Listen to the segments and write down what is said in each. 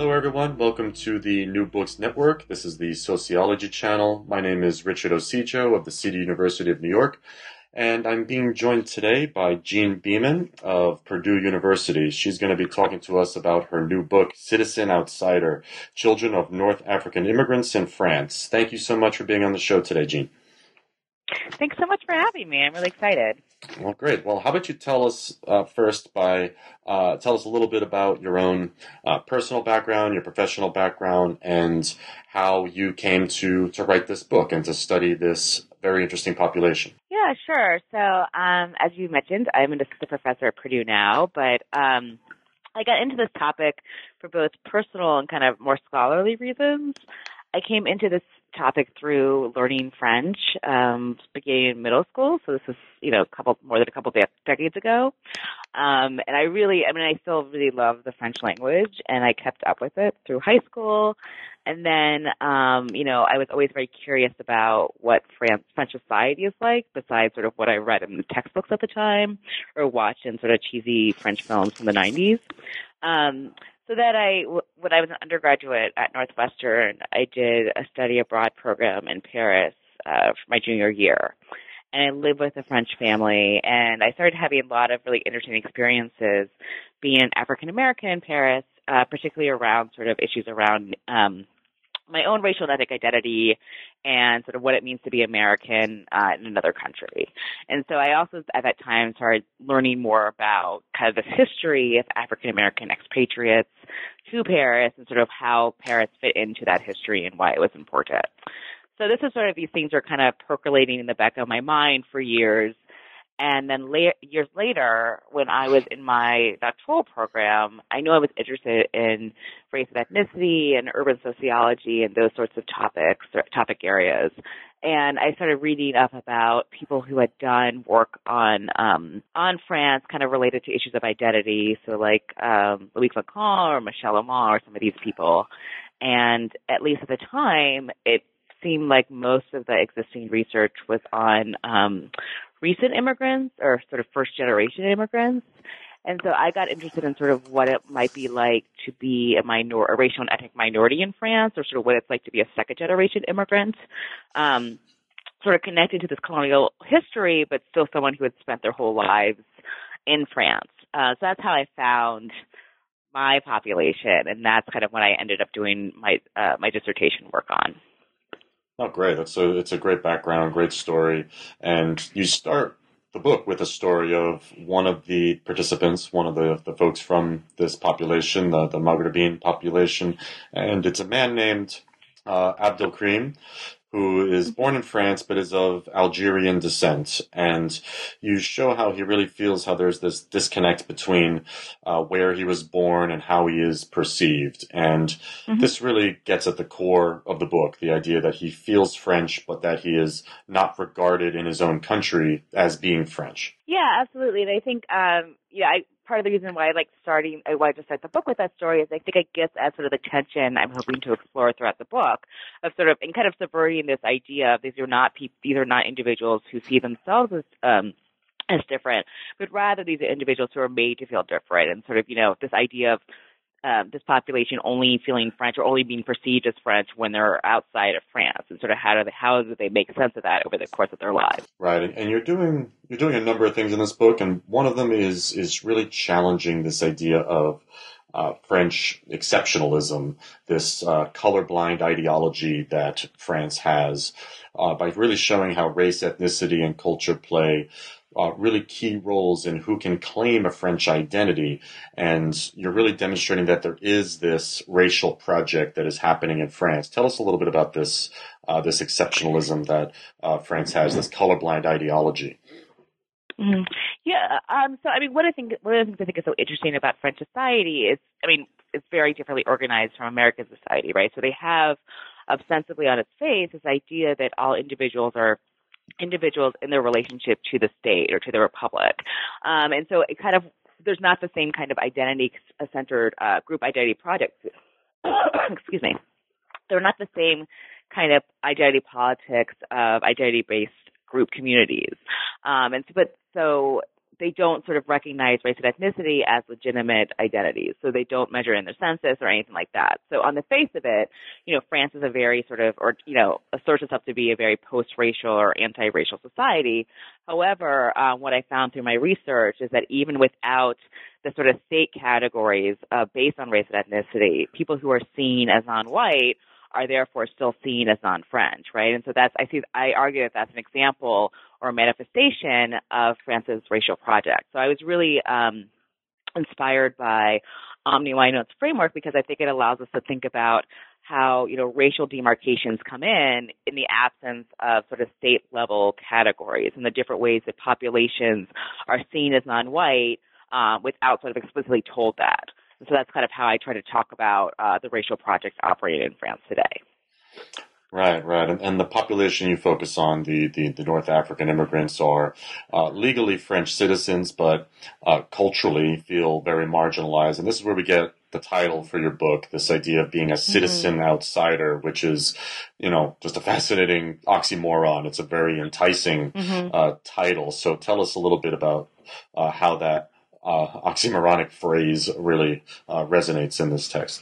Hello, everyone. Welcome to the New Books Network. This is the Sociology channel. My name is Richard Osijo of the City University of New York, and I'm being joined today by Jean Beeman of Purdue University. She's going to be talking to us about her new book, Citizen Outsider: Children of North African Immigrants in France. Thank you so much for being on the show today, Jean. Thanks so much for having me. I'm really excited. Well, great. Well, how about you tell us first by tell us a little bit about your own personal background, your professional background, and how you came to write this book and to study this very interesting population. Yeah, sure. So, as you mentioned, I'm an assistant professor at Purdue now, but I got into this topic for both personal and kind of more scholarly reasons. I came into this topic through learning French, beginning in middle school. So this was, more than a couple decades ago. And I still really love the French language, and I kept up with it through high school. And then, I was always very curious about what French society is like, besides sort of what I read in the textbooks at the time or watched in sort of cheesy French films from the 90s. So that when I was an undergraduate at Northwestern, I did a study abroad program in Paris for my junior year. And I lived with a French family, and I started having a lot of really interesting experiences being an African American in Paris, particularly around sort of issues around my own racial and ethnic identity and sort of what it means to be American in another country. And so I also, at that time, started learning more about kind of the history of African-American expatriates to Paris and sort of how Paris fit into that history and why it was important. So this is sort of, these things are kind of percolating in the back of my mind for years. And then years later, when I was in my doctoral program, I knew I was interested in race and ethnicity and urban sociology and those sorts of topic areas. And I started reading up about people who had done work on France, kind of related to issues of identity. So like Louis Lacan or Michel Omar or some of these people. And at least at the time, it seemed like most of the existing research was on recent immigrants or sort of first-generation immigrants. And so I got interested in sort of what it might be like to be a racial and ethnic minority in France, or sort of what it's like to be a second-generation immigrant, sort of connected to this colonial history, but still someone who had spent their whole lives in France. So that's how I found my population, and that's kind of what I ended up doing my dissertation work on. Oh, great. It's a great background, great story. And you start the book with a story of one of the participants, one of the folks from this population, the Maghrebin population. And it's a man named Abdelkrim, who is born in France but is of Algerian descent. And you show how he really feels how there's this disconnect between where he was born and how he is perceived. And this really gets at the core of the book, the idea that he feels French, but that he is not regarded in his own country as being French. Yeah, absolutely. And I think, part of the reason why I wanted to start the book with that story is I think it gets at sort of the tension I'm hoping to explore throughout the book of sort of, and kind of subverting this idea of these are not individuals who see themselves as different, but rather these are individuals who are made to feel different, and sort of, this idea of this population only feeling French or only being perceived as French when they're outside of France, and sort of how do they make sense of that over the course of their lives. Right, and you're doing a number of things in this book, and one of them is really challenging this idea of French exceptionalism, this colorblind ideology that France has, by really showing how race, ethnicity, and culture play really key roles in who can claim a French identity. And you're really demonstrating that there is this racial project that is happening in France. Tell us a little bit about this exceptionalism that France has, this colorblind ideology. Mm-hmm. Yeah. One of the things I think is so interesting about French society is, it's very differently organized from American society, right? So they have ostensibly on its face this idea that all individuals are individuals in their relationship to the state or to the republic. And so it kind of, there's not the same kind of identity-centered group identity projects. Excuse me. They're not the same kind of identity politics of identity-based group communities. So they don't sort of recognize race and ethnicity as legitimate identities. So they don't measure in their census or anything like that. So on the face of it, France is a very sort of, or, asserts itself to be a very post-racial or anti-racial society. However, what I found through my research is that even without the sort of state categories based on race and ethnicity, people who are seen as non-white are therefore still seen as non-French, right? And so I argue that that's an example or a manifestation of France's racial project. So I was really inspired by Omni Wino's framework because I think it allows us to think about how, racial demarcations come in the absence of sort of state-level categories and the different ways that populations are seen as non-white without sort of explicitly told that. And so that's kind of how I try to talk about the racial projects operating in France today. Right. And the population you focus on, the North African immigrants, are legally French citizens, but culturally feel very marginalized. And this is where we get the title for your book, this idea of being a citizen outsider, which is, just a fascinating oxymoron. It's a very enticing title. So tell us a little bit about how that oxymoronic phrase really resonates in this text.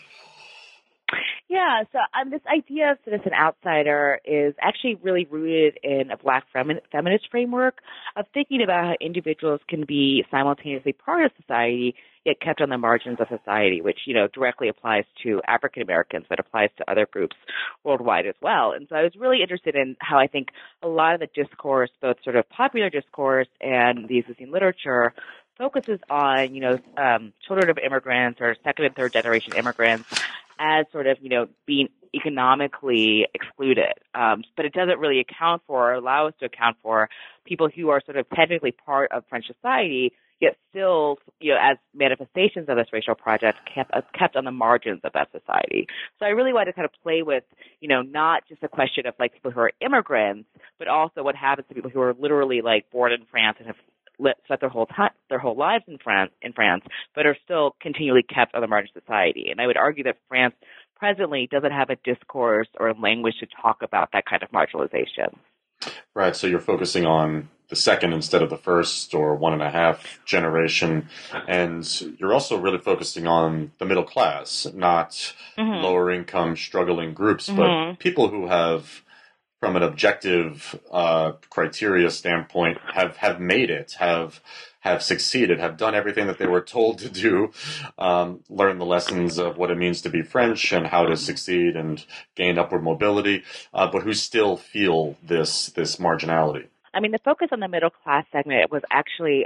Yeah, so this idea of citizen outsider is actually really rooted in a Black feminist framework of thinking about how individuals can be simultaneously part of society, yet kept on the margins of society, which, directly applies to African Americans, but applies to other groups worldwide as well. And so I was really interested in how I think a lot of the discourse, both sort of popular discourse and the existing literature, focuses on, children of immigrants or second and third generation immigrants as sort of, being economically excluded. But it doesn't really account for or allow us to account for people who are sort of technically part of French society, yet still, as manifestations of this racial project, kept on the margins of that society. So I really wanted to kind of play with, not just a question of like people who are immigrants, but also what happens to people who are literally like born in France and have spent their whole lives in France, but are still continually kept on the margins of society. And I would argue that France presently doesn't have a discourse or a language to talk about that kind of marginalization. Right. So you're focusing on the second instead of the first or 1.5 generation. And you're also really focusing on the middle class, not lower income struggling groups, but people who have, from an objective criteria standpoint, have made it, have succeeded, have done everything that they were told to do, learn the lessons of what it means to be French and how to succeed and gain upward mobility, but who still feel this marginality. I mean, the focus on the middle class segment was actually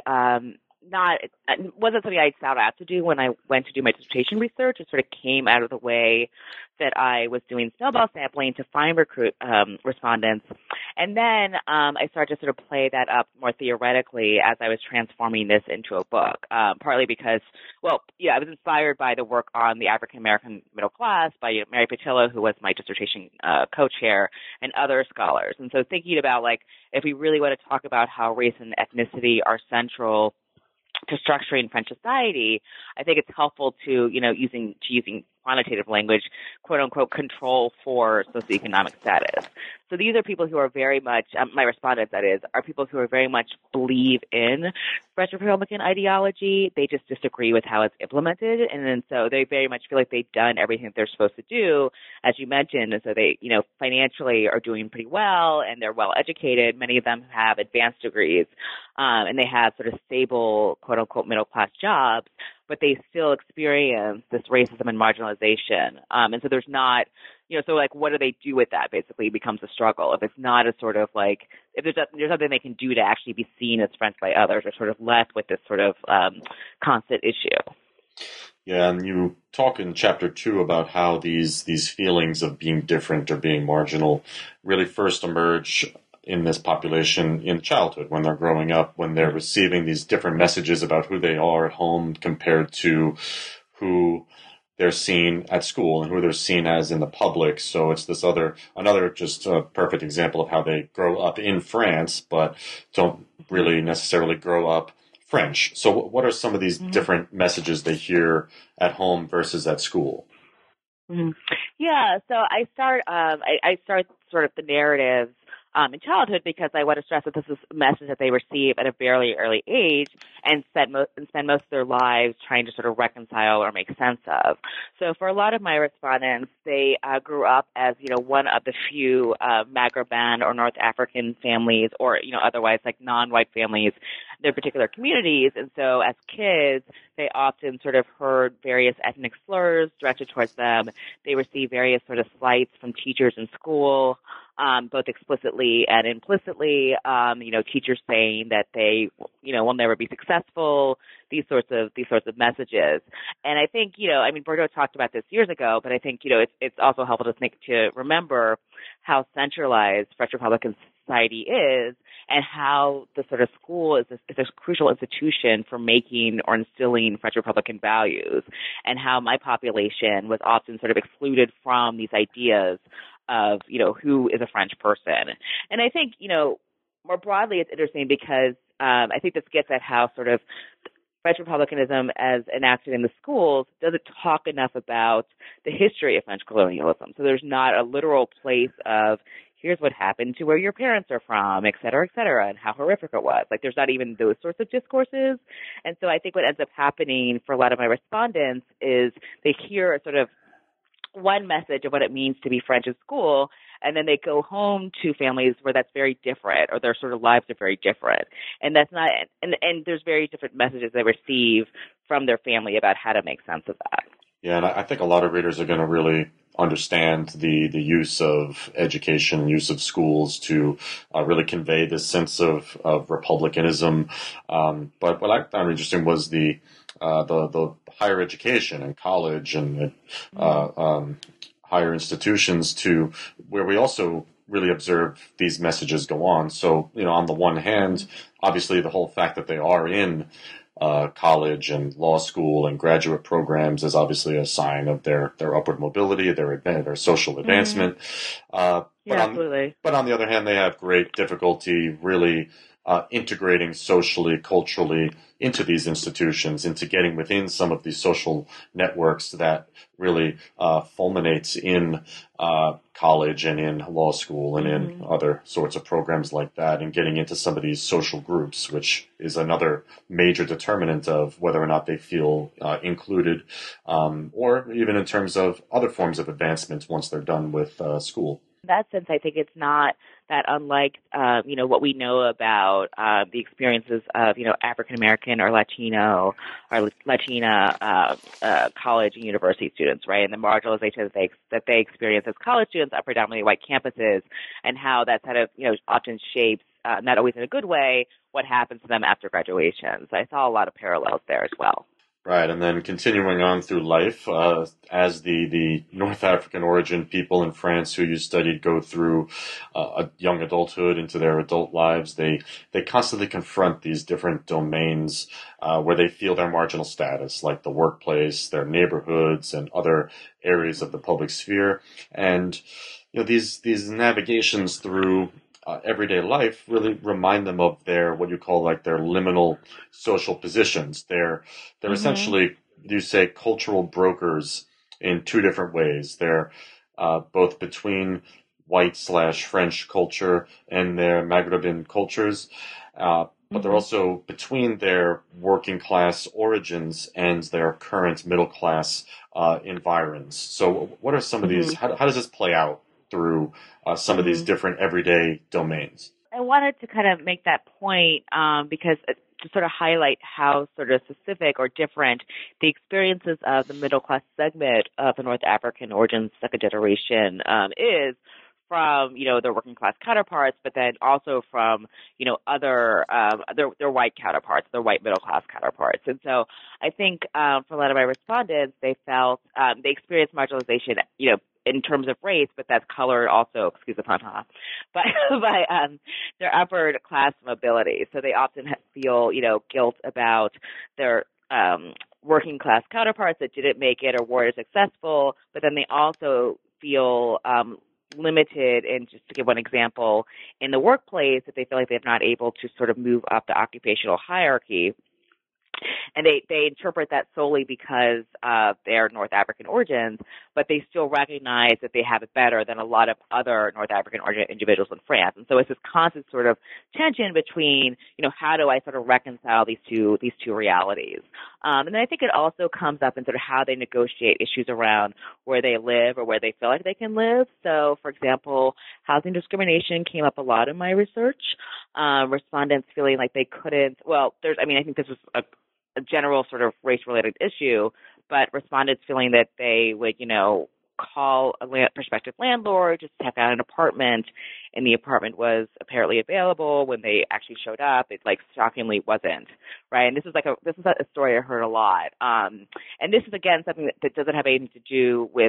wasn't something I set out to do when I went to do my dissertation research. It sort of came out of the way that I was doing snowball sampling to find respondents. And then I started to sort of play that up more theoretically as I was transforming this into a book, partly because, I was inspired by the work on the African-American middle class by Mary Patillo, who was my dissertation co-chair, and other scholars. And so thinking about, like, if we really want to talk about how race and ethnicity are central to structuring French society, I think it's helpful to, using quantitative language, quote unquote, control for socioeconomic status. So these are people who are very much, my respondents, that is, are people who are very much believe in French Republican ideology. They just disagree with how it's implemented. And then so they very much feel like they've done everything that they're supposed to do, as you mentioned. And so they, financially are doing pretty well and they're well educated. Many of them have advanced degrees and they have sort of stable, quote unquote, middle class jobs, but they still experience this racism and marginalization. And so there's not, so like, what do they do with that? Basically becomes a struggle. If it's not a sort of like, if there's something they can do to actually be seen as French by others, or sort of left with this sort of constant issue. Yeah, and you talk in chapter 2 about how these feelings of being different or being marginal really first emerge in this population in childhood, when they're growing up, when they're receiving these different messages about who they are at home compared to who they're seen at school and who they're seen as in the public. So it's this another just a perfect example of how they grow up in France, but don't really necessarily grow up French. So what are some of these different messages they hear at home versus at school? Yeah, so I start sort of the narratives in childhood, because I want to stress that this is a message that they receive at a very early age and spend most of their lives trying to sort of reconcile or make sense of. So for a lot of my respondents, they grew up as, one of the few Maghreban or North African families, or, otherwise like non-white families in their particular communities. And so as kids, they often sort of heard various ethnic slurs directed towards them. They received various sort of slights from teachers in school, both explicitly and implicitly, teachers saying that they, will never be successful, these sorts of messages. And I think, Bordeaux talked about this years ago, but I think, it's also helpful to remember how centralized French Republican society is, and how the sort of school is a crucial institution for making or instilling French Republican values, and how my population was often sort of excluded from these ideas of, who is a French person. And I think, more broadly, it's interesting because I think this gets at how sort of French Republicanism as enacted in the schools doesn't talk enough about the history of French colonialism. So there's not a literal place of, here's what happened to where your parents are from, et cetera, and how horrific it was. Like, there's not even those sorts of discourses. And so I think what ends up happening for a lot of my respondents is they hear a sort of one message of what it means to be French in school, and then they go home to families where that's very different, or their sort of lives are very different. And that's not, and there's very different messages they receive from their family about how to make sense of that. Yeah, and I think a lot of readers are going to really understand the use of education, use of schools to really convey this sense of republicanism. But what I found interesting was the higher education and college and higher institutions, to where we also really observe these messages go on. So, on the one hand, obviously the whole fact that they are in college and law school and graduate programs is obviously a sign of their upward mobility, their social advancement. Absolutely. But on the other hand, they have great difficulty really integrating socially, culturally into these institutions, into getting within some of these social networks that really fulminates in college and in law school and in other sorts of programs like that, and getting into some of these social groups, which is another major determinant of whether or not they feel included, or even in terms of other forms of advancement once they're done with school. In that sense, I think it's not that unlike, what we know about the experiences of, African American or Latino or Latina college and university students, right? And the marginalization that they experience as college students on predominantly white campuses, and how that kind of, often shapes, not always in a good way, what happens to them after graduation. So I saw a lot of parallels there as well. Right, and then continuing on through life, as the North African origin people in France who you studied go through a young adulthood into their adult lives, they constantly confront these different domains where they feel their marginal status, like the workplace, their neighborhoods, and other areas of the public sphere. And these navigations through everyday life really remind them of their, what you call like their liminal social positions. They're essentially, you say, cultural brokers in two different ways. They're both between white/French culture and their Maghreban cultures, but they're also between their working class origins and their current middle class environs. So what are some of these, how does this play out through some of these different everyday domains? I wanted to kind of make that point because to sort of highlight how sort of specific or different the experiences of the middle class segment of the North African origins second generation is from, their working class counterparts, but then also from, other, their white counterparts, their white middle class counterparts. And so I think for a lot of my respondents, they felt, they experienced marginalization, in terms of race, but that's colored also, excuse the pun, by their upward class mobility. So they often feel, guilt about their working class counterparts that didn't make it or weren't as successful, but then they also feel limited, and just to give one example, in the workplace, that they feel like they're not able to sort of move up the occupational hierarchy. And they interpret that solely because of their North African origins, but they still recognize that they have it better than a lot of other North African origin individuals in France. And so it's this constant sort of tension between, how do I sort of reconcile these two realities? And then I think it also comes up in sort of how they negotiate issues around where they live or where they feel like they can live. So, for example, housing discrimination came up a lot in my research. Respondents feeling like they couldn't. Well, I think this was a general sort of race-related issue, but respondents feeling that they would, call a prospective landlord just to check out an apartment, and the apartment was apparently available. When they actually showed up, it shockingly wasn't, right? And this is a story I heard a lot. And this is again something that doesn't have anything to do with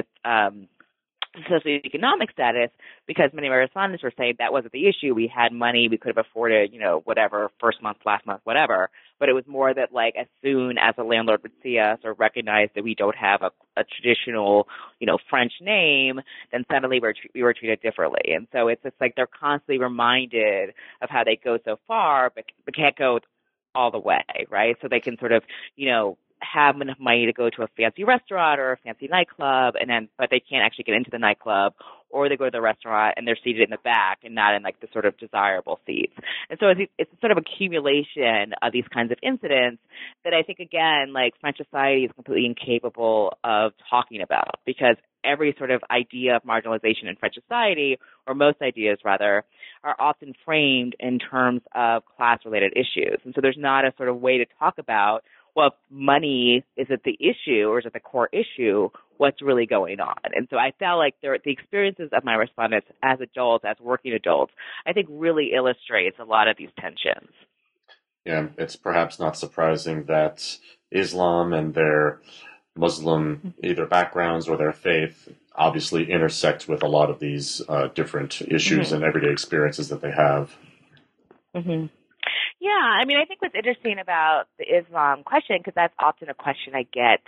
socioeconomic status, because many of our respondents were saying that wasn't the issue. We had money, we could have afforded, whatever, first month, last month, whatever. But it was more that as soon as a landlord would see us or recognize that we don't have a traditional, French name, then suddenly we were treated differently. And so it's just they're constantly reminded of how they go so far, but can't go all the way, right? So they can sort of, have enough money to go to a fancy restaurant or a fancy nightclub, but they can't actually get into the nightclub, or they go to the restaurant and they're seated in the back and not in the sort of desirable seats. And so it's sort of accumulation of these kinds of incidents that I think, again, French society is completely incapable of talking about, because every sort of idea of marginalization in French society, or most ideas rather, are often framed in terms of class-related issues. And so there's not a sort of way to talk about, well, if money is it the issue or is it the core issue, what's really going on? And so I felt like the experiences of my respondents as adults, as working adults, I think really illustrates a lot of these tensions. Yeah, it's perhaps not surprising that Islam and their Muslim either backgrounds or their faith obviously intersect with a lot of these different issues and everyday experiences that they have. Mm-hmm. Yeah, I think what's interesting about the Islam question, because that's often a question I get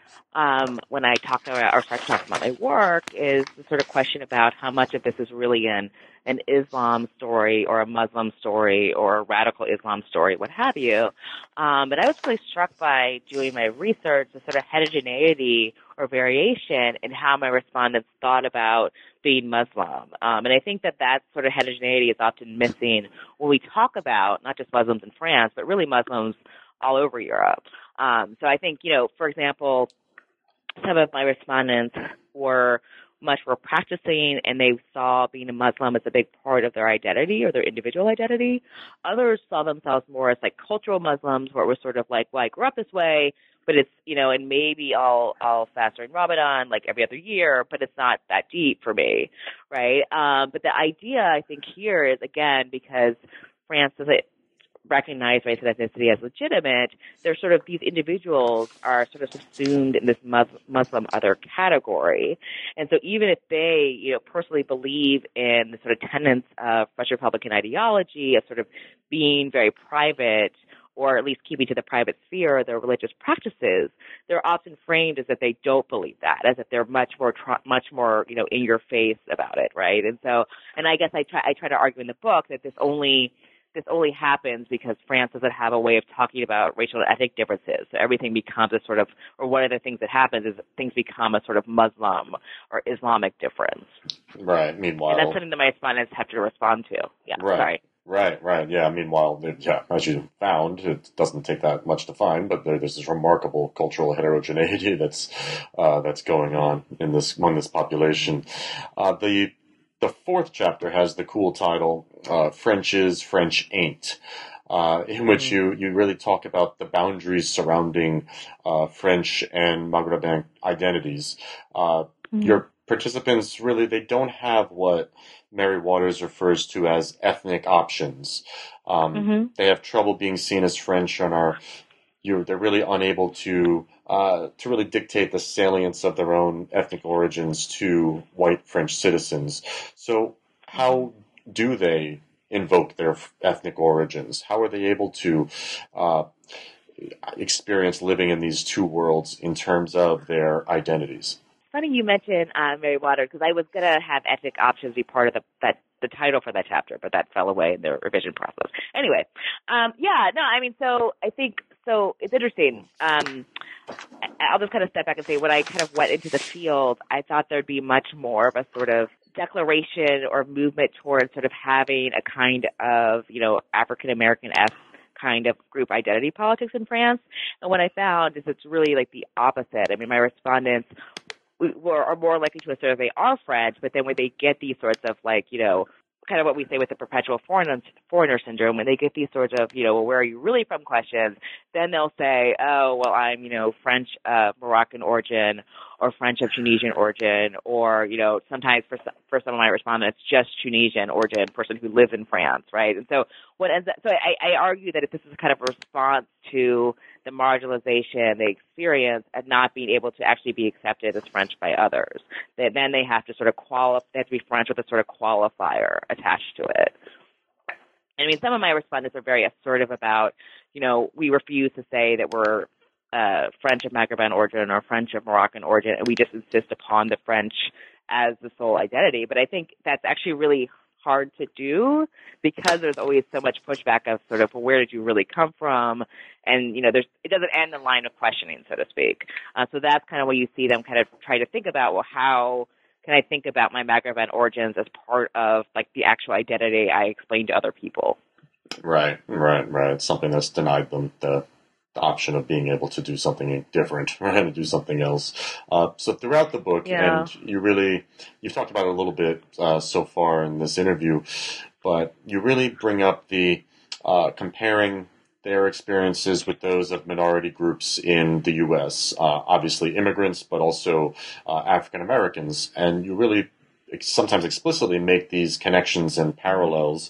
when I talk about or start talking about my work, is the sort of question about how much of this is really an Islam story or a Muslim story or a radical Islam story, what have you. But I was really struck by doing my research, the sort of heterogeneity or variation in how my respondents thought about being Muslim. And I think that sort of heterogeneity is often missing when we talk about not just Muslims in France, but really Muslims all over Europe. So I think, for example, some of my respondents were much more practicing, and they saw being a Muslim as a big part of their identity or their individual identity. Others saw themselves more as cultural Muslims, where it was sort of well, I grew up this way, but it's, and maybe I'll fast during Ramadan every other year, but it's not that deep for me, right? But the idea, I think, here is, again, because France doesn't recognize race and ethnicity as legitimate, they're sort of, these individuals are sort of subsumed in this Muslim other category. And so even if they, personally believe in the sort of tenets of French Republican ideology, of sort of being very private, or at least keeping to the private sphere their religious practices, they're often framed as if they don't believe that, as if they're much more, in your face about it, right? And so, and I guess I try to argue in the book that this only happens because France doesn't have a way of talking about racial and ethnic differences. So everything becomes a sort of, or one of the things that happens is things become a sort of Muslim or Islamic difference. Right. Meanwhile, and that's something that my respondents have to respond to. Yeah. Right. Sorry. Right. Yeah. Meanwhile, as you found, it doesn't take that much to find, but there's this remarkable cultural heterogeneity that's going on in among this population. The fourth chapter has the cool title, French is, French ain't, in which you really talk about the boundaries surrounding French and Maghrebin identities. Your participants really, they don't have what Mary Waters refers to as ethnic options. They have trouble being seen as French and they're really unable to really dictate the salience of their own ethnic origins to white French citizens. So how do they invoke their ethnic origins? How are they able to experience living in these two worlds in terms of their identities? Funny you mentioned Mary Waters, because I was going to have ethnic options be part of the title for that chapter, but that fell away in the revision process. Anyway, so I think So it's interesting. I'll just kind of step back and say when I kind of went into the field, I thought there'd be much more of a sort of declaration or movement towards sort of having a kind of, African American-esque kind of group identity politics in France. And what I found is it's really like the opposite. I mean, my respondents are more likely to assert they are French, but then when they get these sorts of like, kind of what we say with the perpetual foreigner syndrome, when they get these sorts of, well, where are you really from questions, then they'll say, oh, well, I'm, French Moroccan origin or French of Tunisian origin, or, sometimes for some of my respondents, just Tunisian origin, person who lives in France, right? And so I argue that if this is kind of a response to the marginalization they experience and not being able to actually be accepted as French by others, that then they have to sort of they have to be French with a sort of qualifier attached to it. I mean, some of my respondents are very assertive about, we refuse to say that we're French of Maghreb origin or French of Moroccan origin, and we just insist upon the French as the sole identity. But I think that's actually really hard to do because there's always so much pushback of sort of, well, where did you really come from? And, it doesn't end the line of questioning, so to speak. So that's kind of what you see them kind of try to think about, well, how can I think about my Maghreban origins as part of like the actual identity I explain to other people? Right. It's something that's denied them the option of being able to do something different, right, and do something else. So throughout the book, and you've talked about it a little bit so far in this interview, but you really bring up the comparing their experiences with those of minority groups in the U.S., obviously immigrants, but also African Americans, and you really sometimes explicitly make these connections and parallels.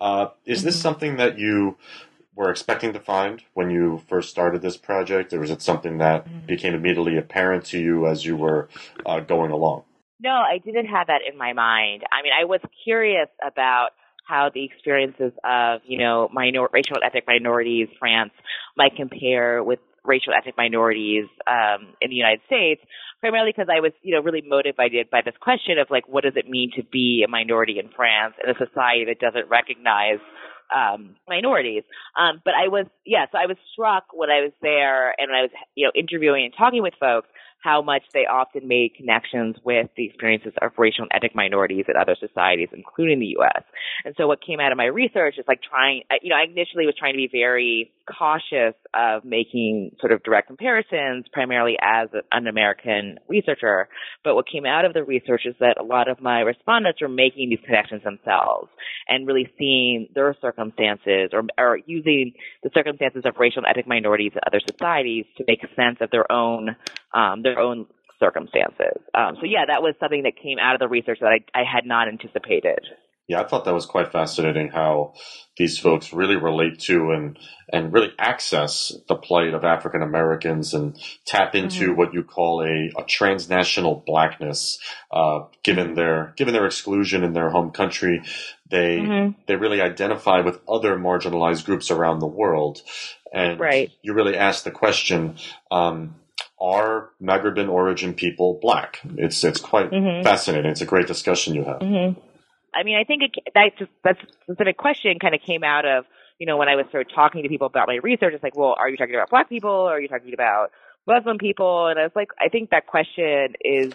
Is this something that you were expecting to find when you first started this project, or was it something that became immediately apparent to you as you were going along? No, I didn't have that in my mind. I mean, I was curious about how the experiences of, racial and ethnic minorities, France, might compare with racial ethnic minorities in the United States, primarily because I was, really motivated by this question of like, what does it mean to be a minority in France in a society that doesn't recognize minorities. But I was struck when I was there and when I was, interviewing and talking with folks, how much they often made connections with the experiences of racial and ethnic minorities in other societies, including the U.S. And so what came out of my research is like I initially was trying to be very cautious of making sort of direct comparisons, primarily as an American researcher. But what came out of the research is that a lot of my respondents were making these connections themselves and really seeing their circumstances or using the circumstances of racial and ethnic minorities in other societies to make sense of their own circumstances. That was something that came out of the research that I had not anticipated. Yeah, I thought that was quite fascinating how these folks really relate to and really access the plight of African Americans and tap into what you call a transnational blackness. Given their exclusion in their home country, they really identify with other marginalized groups around the world. And you really ask the question, are Maghreban origin people black? It's quite fascinating. It's a great discussion you have. I mean, I think that specific question kind of came out of, when I was sort of talking to people about my research. It's like, well, are you talking about black people or are you talking about Muslim people? And I was like, I think that question is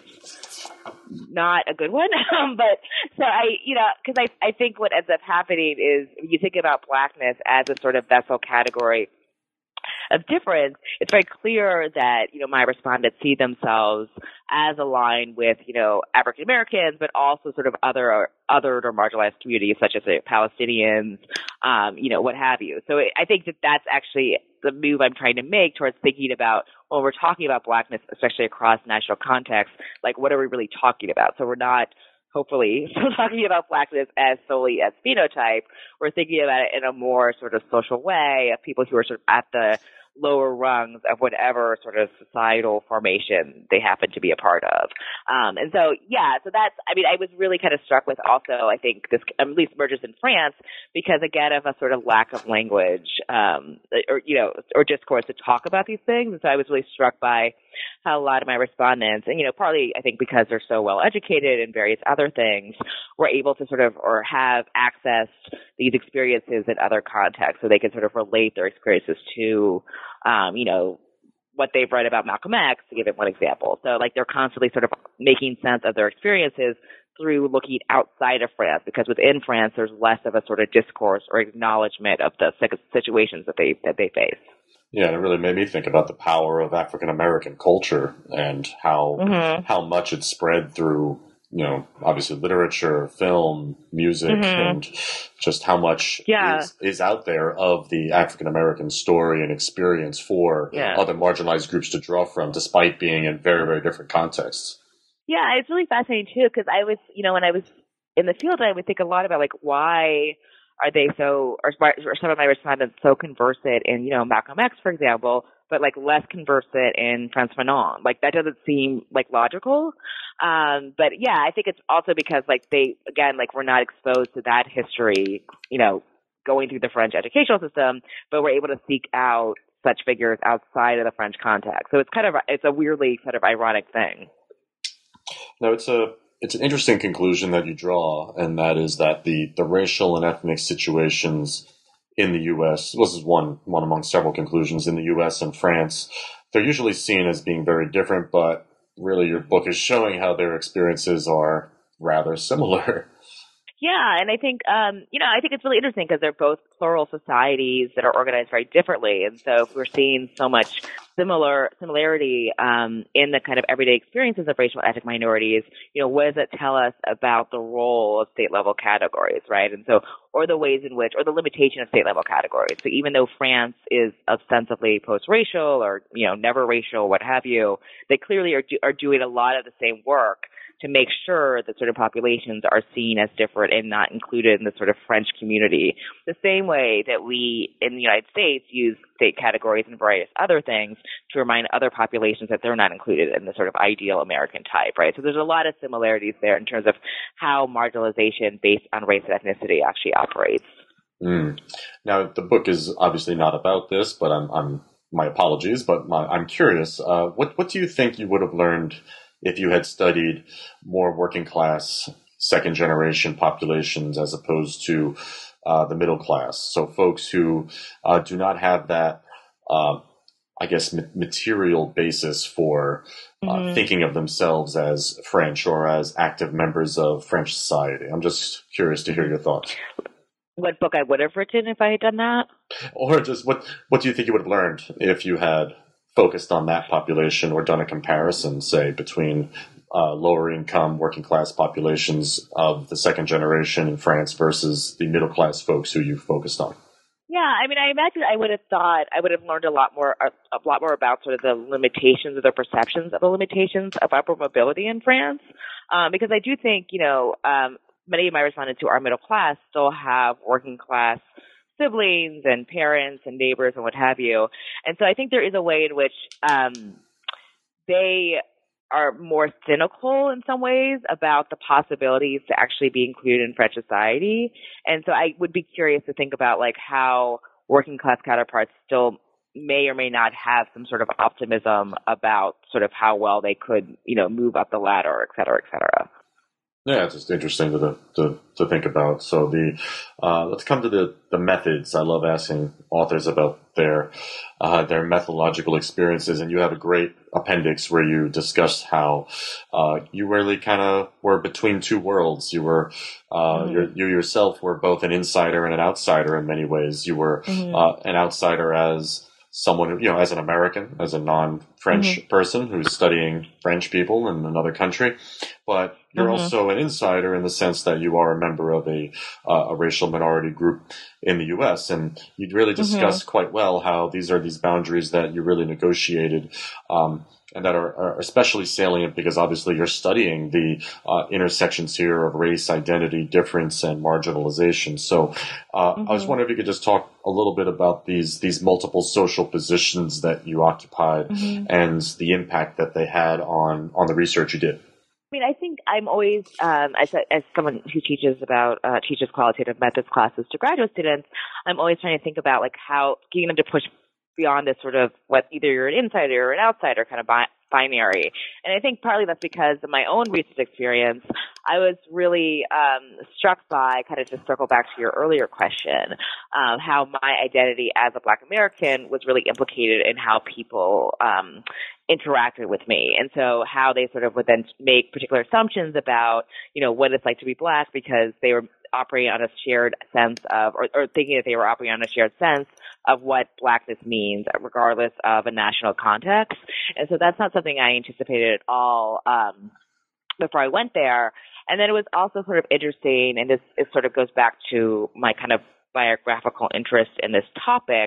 not a good one. But so because I think what ends up happening is you think about blackness as a sort of vessel category of difference, it's very clear that, my respondents see themselves as aligned with, African Americans, but also sort of other or marginalized communities such as the Palestinians, what have you. So I think that that's actually the move I'm trying to make towards thinking about when we're talking about blackness, especially across national contexts, like what are we really talking about? So we're not hopefully still talking about blackness as solely as phenotype. We're thinking about it in a more sort of social way of people who are sort of at the lower rungs of whatever sort of societal formation they happen to be a part of. So that's, I was really kind of struck with also, I think this at least emerges in France because again of a sort of lack of language, or discourse to talk about these things. And so I was really struck by how a lot of my respondents, and, partly I think because they're so well educated in various other things, were able to sort of, or have accessed these experiences in other contexts so they can sort of relate their experiences to what they've read about Malcolm X, to give it one example. So like they're constantly sort of making sense of their experiences through looking outside of France, because within France there's less of a sort of discourse or acknowledgement of the situations that they face. Yeah, and it really made me think about the power of African American culture and how much it spread through, obviously literature, film, music, and just how much is out there of the African American story and experience for other marginalized groups to draw from, despite being in very, very different contexts. Yeah, it's really fascinating too, because I was, when I was in the field, I would think a lot about like why are they so, or some of my respondents so conversant in, Malcolm X, for example, but like less conversant in Frantz Fanon. Like that doesn't seem like logical. But yeah, I think it's also because like they, again, like we're not exposed to that history, going through the French educational system, but we're able to seek out such figures outside of the French context. So it's a weirdly sort of ironic thing. No, it's an interesting conclusion that you draw, and that is that the racial and ethnic situations in the U.S., this is one among several conclusions, in the U.S. and France, they're usually seen as being very different, but really your book is showing how their experiences are rather similar. Yeah, and I think, I think it's really interesting because they're both plural societies that are organized very differently. And so if we're seeing so much similarity in the kind of everyday experiences of racial and ethnic minorities, what does it tell us about the role of state-level categories, right? And so, or the ways in which, or the limitation of state-level categories. So even though France is ostensibly post-racial or, never racial, what have you, they clearly are doing a lot of the same work to make sure that sort of populations are seen as different and not included in the sort of French community. The same way that we in the United States use state categories and various other things to remind other populations that they're not included in the sort of ideal American type, right? So there's a lot of similarities there in terms of how marginalization based on race and ethnicity actually operates. Now, the book is obviously not about this, but I'm my apologies, but I'm curious. What do you think you would have learned if you had studied more working class, second generation populations as opposed to the middle class? So folks who do not have that, material basis for thinking of themselves as French or as active members of French society. I'm just curious to hear your thoughts. What book I would have written if I had done that? Or just what do you think you would have learned if you had focused on that population or done a comparison, say, between lower income working class populations of the second generation in France versus the middle class folks who you focused on? Yeah, I mean, I imagine I would have learned a lot more about sort of the limitations or the perceptions of the limitations of upward mobility in France, because I do think, many of my respondents who are middle class still have working class siblings and parents and neighbors and what have you. And so I think there is a way in which they are more cynical in some ways about the possibilities to actually be included in French society. And so I would be curious to think about like how working class counterparts still may or may not have some sort of optimism about sort of how well they could, move up the ladder, et cetera, et cetera. Yeah, it's just interesting to think about. So let's come to the methods. I love asking authors about their methodological experiences, and you have a great appendix where you discuss how you really kind of were between two worlds. You were you yourself were both an insider and an outsider in many ways. You were an outsider as someone who, as an American, as a non-French person who's studying French people in another country, but you're also an insider in the sense that you are a member of a racial minority group in the U.S. And you'd really discussed quite well how these boundaries that you really negotiated, and that are especially salient because obviously you're studying the intersections here of race, identity, difference, and marginalization. So I was wondering if you could just talk a little bit about these multiple social positions that you occupied and the impact that they had on the research you did. I mean, I think I'm always, as someone who teaches qualitative methods classes to graduate students, I'm always trying to think about like how getting them to push beyond this sort of what either you're an insider or an outsider kind of binary. And I think partly that's because of my own research experience. I was really struck by, kind of just circle back to your earlier question, how my identity as a Black American was really implicated in how people interacted with me. And so how they sort of would then make particular assumptions about, what it's like to be Black because they were operating on a shared sense of, or thinking that they were operating on a shared sense of what Blackness means, regardless of a national context. And so that's not something I anticipated at all before I went there. And then it was also sort of interesting, and it sort of goes back to my kind of biographical interest in this topic,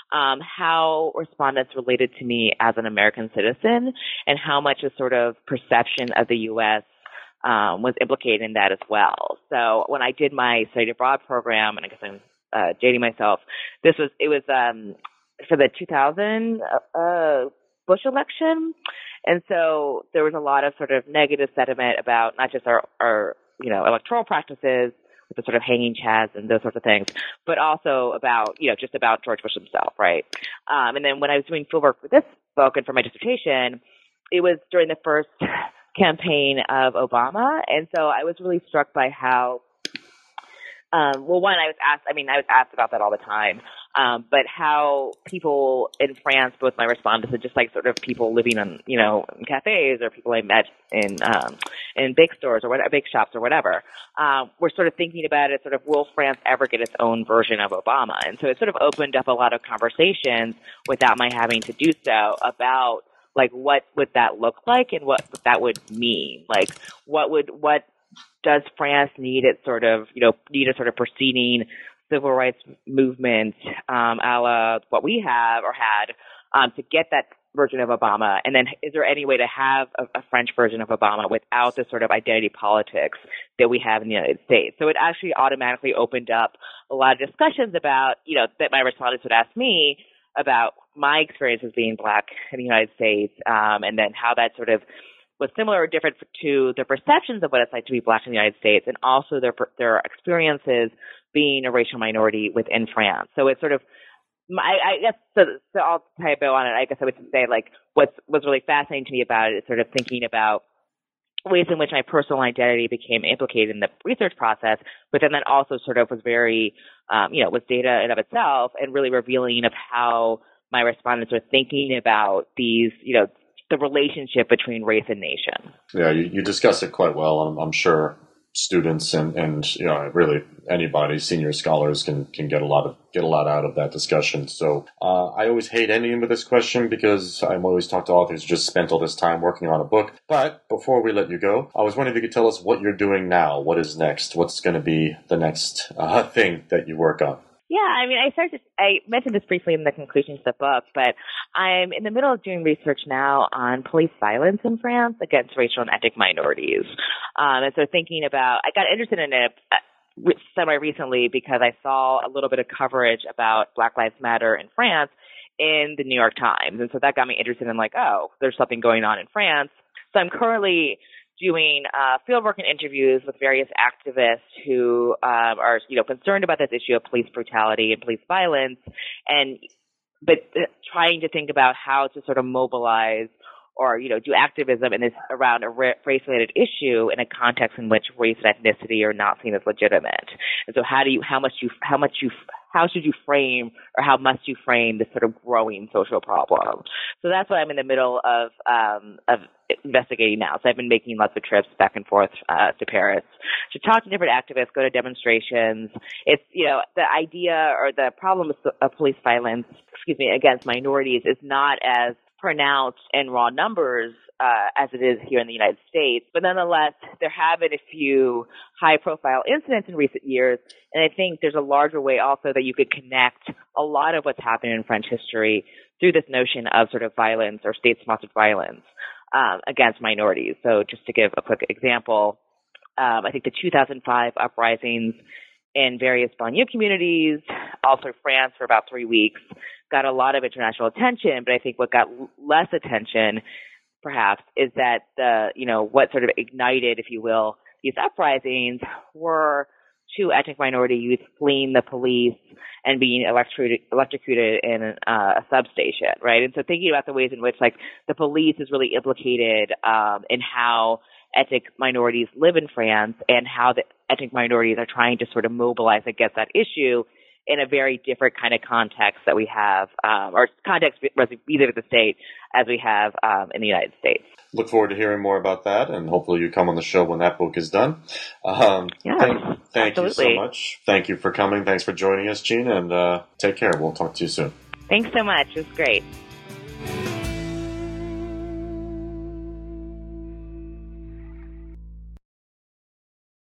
how respondents related to me as an American citizen and how much a sort of perception of the U.S. Was implicated in that as well. So when I did my study abroad program, and I guess I'm dating myself, it was for the 2000 Bush election. And so there was a lot of sort of negative sentiment about not just our electoral practices with the sort of hanging chads and those sorts of things, but also about, just about George Bush himself, right? And then when I was doing fieldwork for this book and for my dissertation, it was during the first campaign of Obama. And so I was really struck by how, one, I was asked about that all the time, but how people in France, both my respondents and just like sort of people living in cafes or people I met in bake stores or whatever, bake shops or whatever, were sort of thinking about it, sort of, will France ever get its own version of Obama? And so it sort of opened up a lot of conversations without my having to do so about, like, what would that look like and what that would mean? Like, what does France need a sort of proceeding civil rights movement, a la what we have or had, to get that version of Obama? And then is there any way to have a French version of Obama without the sort of identity politics that we have in the United States? So it actually automatically opened up a lot of discussions about, that my respondents would ask me about my experience as being Black in the United States, and then how that sort of was similar or different to their perceptions of what it's like to be Black in the United States, and also their experiences being a racial minority within France. So it's sort of, I guess, so I'll tie a bow on it. I guess I would say, like, what's really fascinating to me about it is sort of thinking about ways in which my personal identity became implicated in the research process, but then that also sort of was very, was data in of itself and really revealing of how my respondents are thinking about these, the relationship between race and nation. Yeah, you discuss it quite well. I'm sure students and really anybody, senior scholars can get a lot out of that discussion. So I always hate ending with this question because I'm always talk to authors who just spent all this time working on a book. But before we let you go, I was wondering if you could tell us what you're doing now. What is next? What's going to be the next thing that you work on? Yeah, I mentioned this briefly in the conclusion to the book, but I'm in the middle of doing research now on police violence in France against racial and ethnic minorities. And so thinking about, I got interested in it semi-recently because I saw a little bit of coverage about Black Lives Matter in France in the New York Times. And so that got me interested in, like, oh, there's something going on in France. So I'm currently doing fieldwork and interviews with various activists who are, concerned about this issue of police brutality and police violence, but trying to think about how to sort of mobilize or, do activism in this around a race-related issue in a context in which race and ethnicity are not seen as legitimate. And so how should you frame, or how must you frame this sort of growing social problem? So that's what I'm in the middle of investigating now. So I've been making lots of trips back and forth to Paris to talk to different activists, go to demonstrations. It's, the idea or the problem of police violence, against minorities is not as pronounced in raw numbers as it is here in the United States. But nonetheless, there have been a few high-profile incidents in recent years, and I think there's a larger way also that you could connect a lot of what's happened in French history through this notion of sort of violence or state-sponsored violence against minorities. So just to give a quick example, I think the 2005 uprisings in various banlieue communities, also France for about 3 weeks, got a lot of international attention. But I think what got less attention, perhaps, is that what sort of ignited, if you will, these uprisings were two ethnic minority youth fleeing the police and being electrocuted in a substation, right? And so thinking about the ways in which like the police is really implicated in how ethnic minorities live in France and how the ethnic minorities are trying to sort of mobilize against that issue in a very different kind of context that we have, or context either at the state as we have in the United States. Look forward to hearing more about that, and hopefully you come on the show when that book is done. Thank you so much. Thank you for coming. Thanks for joining us, Gina, and take care. We'll talk to you soon. Thanks so much. It was great.